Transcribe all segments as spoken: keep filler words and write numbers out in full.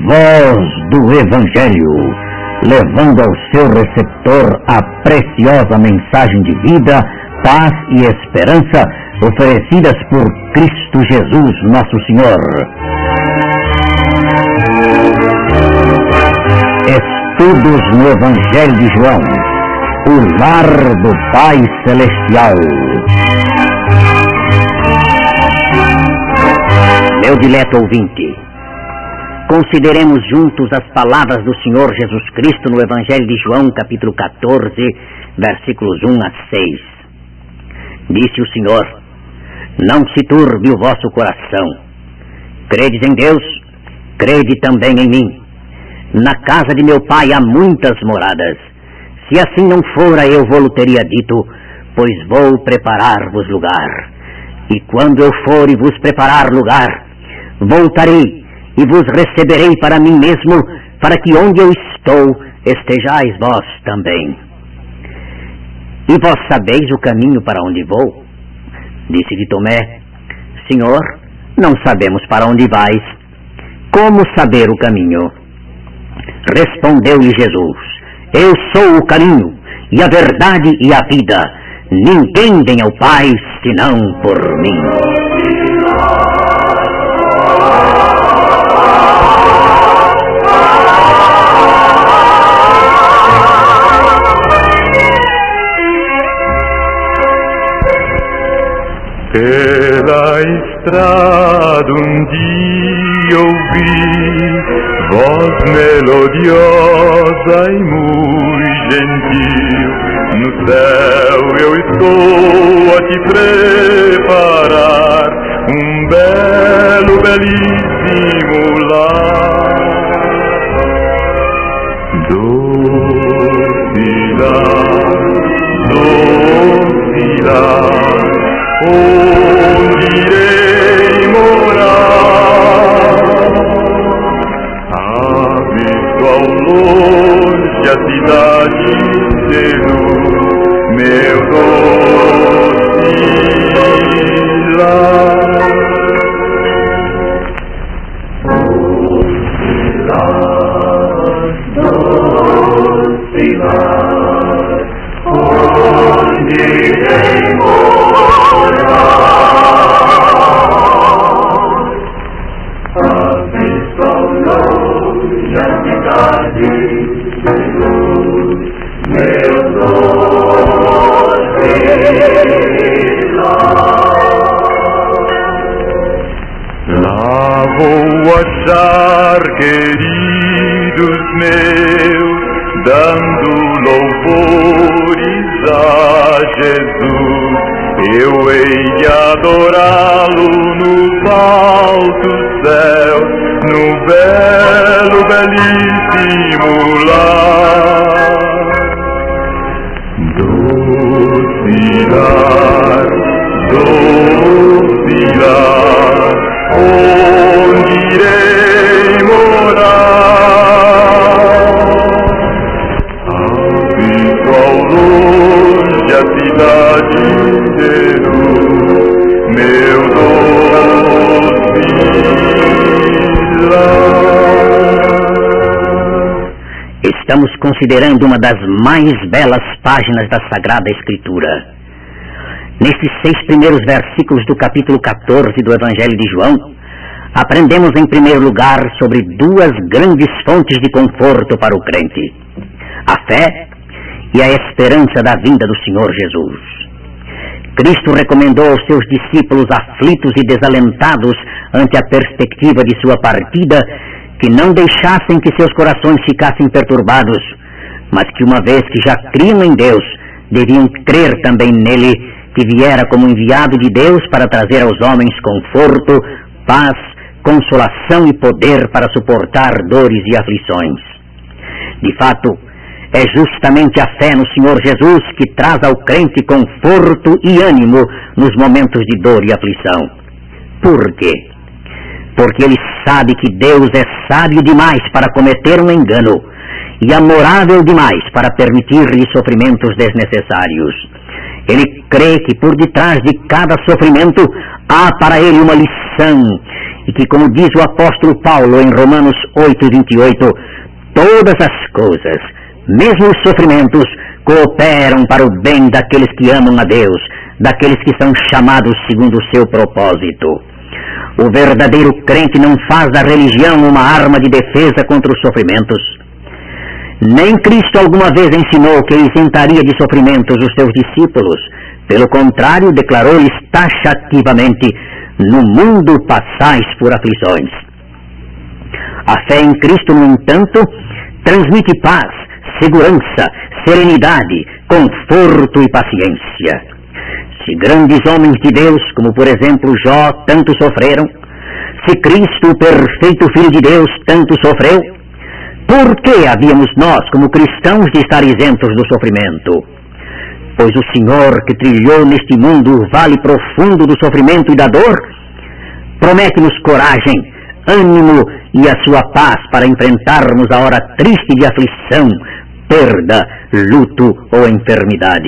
voz do Evangelho, levando ao seu receptor a preciosa mensagem de vida, paz e esperança oferecidas por Cristo Jesus, nosso Senhor. Estudos no Evangelho de João, o lar do Pai Celestial. Meu dileto ouvinte, consideremos juntos as palavras do Senhor Jesus Cristo no Evangelho de João, capítulo quatorze, versículos um a seis. Disse o Senhor: não se turbe o vosso coração. Credes em Deus, crede também em mim. Na casa de meu Pai há muitas moradas. Se assim não fora, eu vou-lo teria dito, pois vou preparar-vos lugar. E quando eu for e vos preparar lugar, voltarei e vos receberei para mim mesmo, para que onde eu estou estejais vós também. E vós sabeis o caminho para onde vou? Disse-lhe Tomé: Senhor, não sabemos para onde vais. Como saber o caminho? Respondeu-lhe Jesus: eu sou o caminho, e a verdade e a vida. Ninguém vem ao Pai, senão por mim. Pela estrada um dia ouvi voz melodiosa e muito gentil. No céu eu estou a te preparar um belo, belíssimo lar. Doce lar, doce lar, onde irei morar. Há visto ao longe a cidade de luz, meu doce lar. Doce lar, doce lar, onde irei morar. Há visto ao longe a cidade de luz, meu doce lar. Lá vou achar queridos meus, dando louvores a Jesus. Eu hei de adorá-lo no alto céu, no belo, belíssimo lar. Doce lar, doce lar, onde irei morar. Há visto ao longe a cidade de luz, meu doce lar. Estamos considerando uma das mais belas páginas da Sagrada Escritura. Nesses seis primeiros versículos do capítulo quatorze do Evangelho de João, aprendemos em primeiro lugar sobre duas grandes fontes de conforto para o crente: a fé e a esperança da vinda do Senhor Jesus. Cristo recomendou aos seus discípulos aflitos e desalentados ante a perspectiva de sua partida que não deixassem que seus corações ficassem perturbados, mas que uma vez que já criam em Deus, deviam crer também nele, que viera como enviado de Deus para trazer aos homens conforto, paz, consolação e poder para suportar dores e aflições. De fato, é justamente a fé no Senhor Jesus que traz ao crente conforto e ânimo nos momentos de dor e aflição. Por quê? Porque ele sabe que Deus é sábio demais para cometer um engano e amorável demais para permitir-lhe sofrimentos desnecessários. Ele crê que por detrás de cada sofrimento há para ele uma lição, e que, como diz o apóstolo Paulo em Romanos oito, vinte e oito, todas as coisas, mesmo os sofrimentos, cooperam para o bem daqueles que amam a Deus, daqueles que são chamados segundo o seu propósito. O verdadeiro crente não faz da religião uma arma de defesa contra os sofrimentos. Nem Cristo alguma vez ensinou que isentaria de sofrimentos os seus discípulos. Pelo contrário, declarou-lhes taxativamente: no mundo passais por aflições. A fé em Cristo, no entanto, transmite paz, segurança, serenidade, conforto e paciência. Se grandes homens de Deus, como por exemplo Jó, tanto sofreram, se Cristo, o perfeito Filho de Deus, tanto sofreu, por que havíamos nós, como cristãos, de estar isentos do sofrimento? Pois o Senhor, que trilhou neste mundo o vale profundo do sofrimento e da dor, promete-nos coragem, ânimo e a sua paz para enfrentarmos a hora triste de aflição, perda, luto ou enfermidade.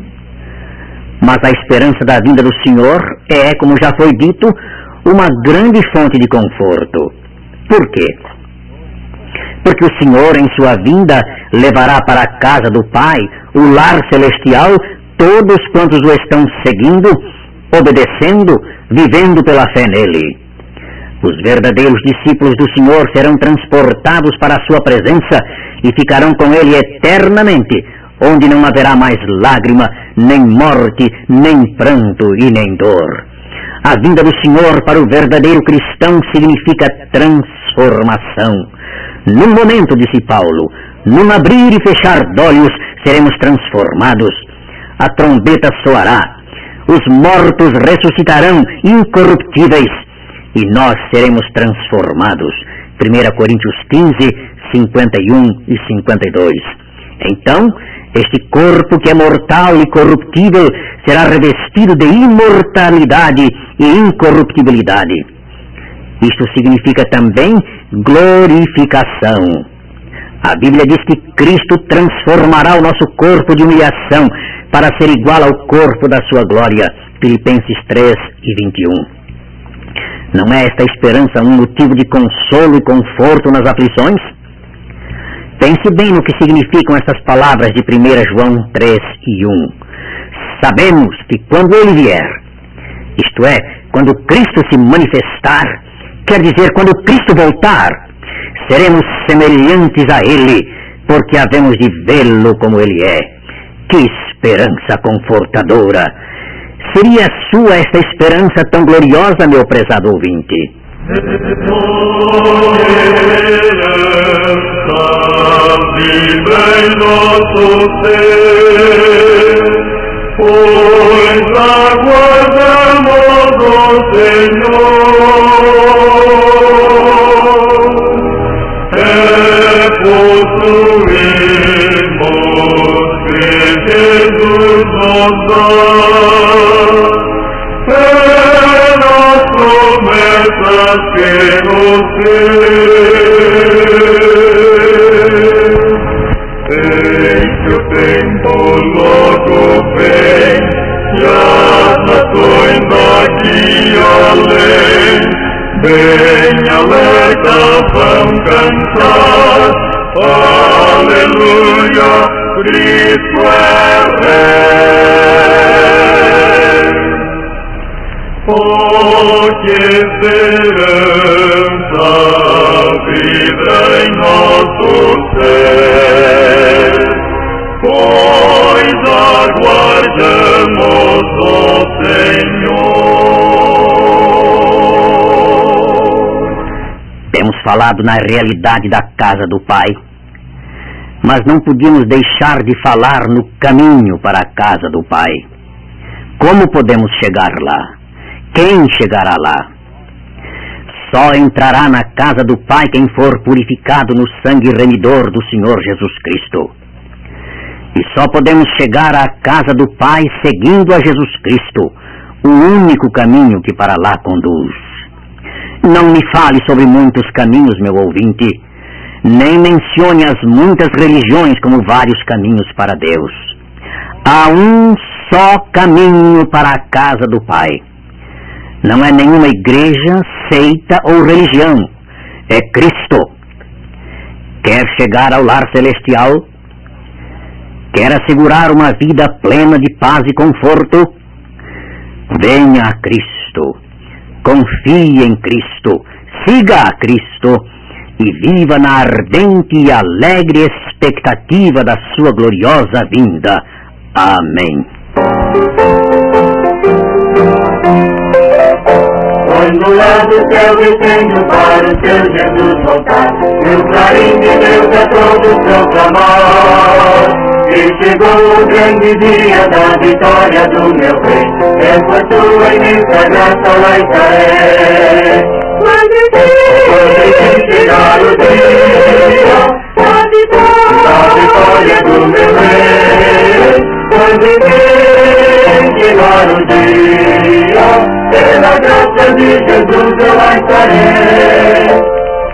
Mas a esperança da vinda do Senhor é, como já foi dito, uma grande fonte de conforto. Por quê? Porque o Senhor, em sua vinda, levará para a casa do Pai, o lar celestial, todos quantos o estão seguindo, obedecendo, vivendo pela fé nele. Os verdadeiros discípulos do Senhor serão transportados para a sua presença e ficarão com ele eternamente, onde não haverá mais lágrima, nem morte, nem pranto e nem dor. A vinda do Senhor para o verdadeiro cristão significa transformação. Num momento, disse Paulo, num abrir e fechar de olhos, seremos transformados. A trombeta soará, os mortos ressuscitarão incorruptíveis e nós seremos transformados. primeira Coríntios quinze, cinquenta e um e cinquenta e dois. Então, este corpo que é mortal e corruptível será revestido de imortalidade e incorruptibilidade. Isto significa também glorificação. A Bíblia diz que Cristo transformará o nosso corpo de humilhação para ser igual ao corpo da sua glória. Filipenses três e vinte e um. Não é esta esperança um motivo de consolo e conforto nas aflições? Pense bem no que significam estas palavras de primeira João três e um. Sabemos que quando ele vier, isto é, quando Cristo se manifestar, quer dizer, quando Cristo voltar, seremos semelhantes a ele, porque havemos de vê-lo como ele é. Que esperança confortadora! Seria sua esta esperança tão gloriosa, meu prezado ouvinte? Vive em nosso ser, pois aguardamos o Senhor, é possuirmos que Jesus nos dá, é nas promessas que nos deu. O tempo logo vem, e as nações daqui além, bem alerta vão cantar, aleluia, Cristo é Rei. Oh, que esperança vibra em nosso ser, pois aguardamos o Senhor. Temos falado na realidade da casa do Pai, mas não podíamos deixar de falar no caminho para a casa do Pai. Como podemos chegar lá? Quem chegará lá? Só entrará na casa do Pai quem for purificado no sangue remidor do Senhor Jesus Cristo. E só podemos chegar à casa do Pai seguindo a Jesus Cristo, o único caminho que para lá conduz. Não me fale sobre muitos caminhos, meu ouvinte, nem mencione as muitas religiões como vários caminhos para Deus. Há um só caminho para a casa do Pai. Não é nenhuma igreja, seita ou religião. É Cristo. Quer chegar ao lar celestial? Quer assegurar uma vida plena de paz e conforto? Venha a Cristo. Confie em Cristo. Siga a Cristo. E viva na ardente e alegre expectativa da sua gloriosa vinda. Amém. Quando lá do céu descendo para o seu Jesus voltar, meu carinho de Deus é todo o seu clamor. E chegou o grande dia da vitória do meu rei, é por tua imensa graça lá estarei. Quando chegar o dia da vitória, da vitória do meu rei, quando chegar o dia, pela graça de Jesus eu lá estarei.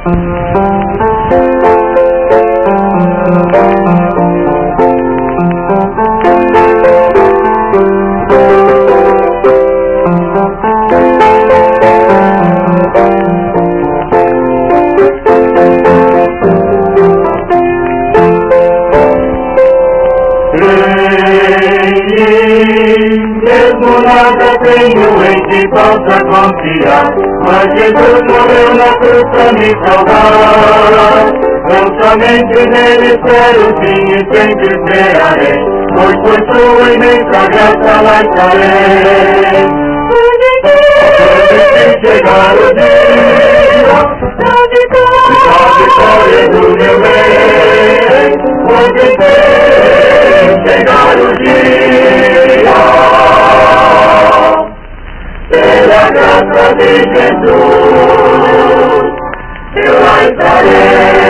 Mesmo nada tenho em que possa confiar, mas Jesus morreu na cruz para me salvar. Não somente nele espero sim e sempre esperarei, pois por tua imensa graça lá estarei. Quando chegar o dia da vitória do meu rei, quando chegar o dia, pela graça de Jesus, eu lá estarei.